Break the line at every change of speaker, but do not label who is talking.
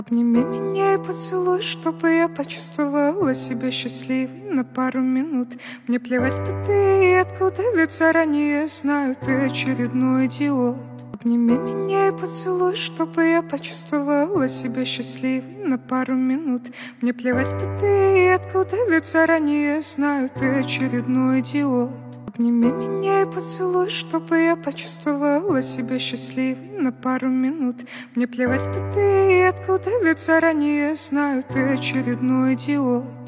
Обними меня и поцелуй, чтобы я почувствовала себя счастливой на пару минут. Мне плевать, кто ты и откуда, ведь заранее знаю, ты очередной идиот. Обними меня и поцелуй, чтобы я почувствовала себя счастливой на пару минут. Мне плевать, кто ты и откуда, ведь заранее знаю, ты очередной идиот. Обними меня и поцелуй, чтобы я почувствовала себя счастливой на пару минут. Мне плевать, кто ты и откуда, ведь заранее знаю, ты очередной идиот.